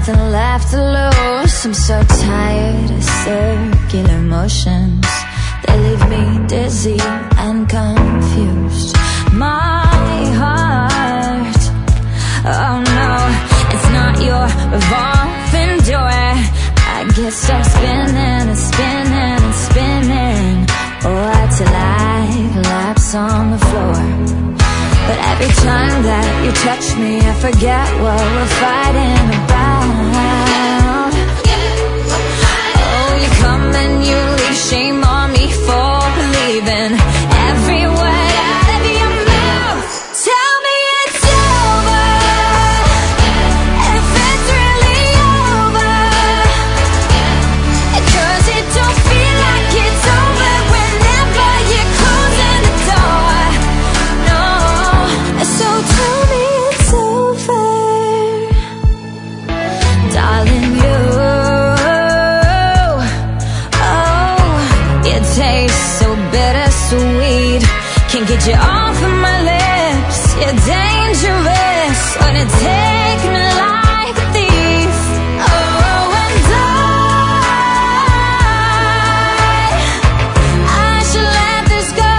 nothing left to lose. I'm so tired of circular motions. They leave me dizzy and confused. My heart, oh no, it's not your revolving door. I get stuck spinning and spinning and spinning. Oh, till I collapse on the floor. But every time that you touch me, I forget what we're fighting about. Oh, you come and you leave, shame on me for believing every word out of your mouth. Tell me it's over, if it's really over, 'cause it don't feel like it's over whenever you're closing the door. No, so tell me it's over, darling. Taste so bittersweet, can't get you off of my lips. You're dangerous, wanna take me like a thief. Oh, and I should let this go.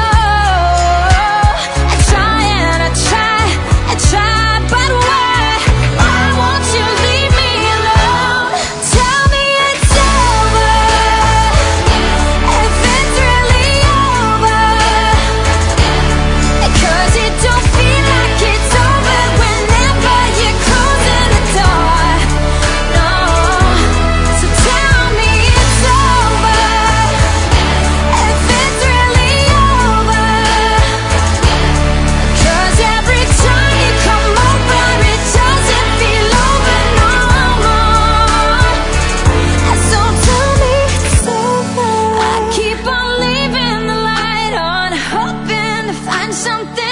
I try and I try, but why won't you leave me alone? Tell me it's over, if it's really over, 'cause it don't feel like it's over whenever you're closing the door. No, so tell me it's over, if it's really over, 'cause every time you come over it doesn't feel over no more. So tell me it's over. I keep on leaving the light on, hoping to find something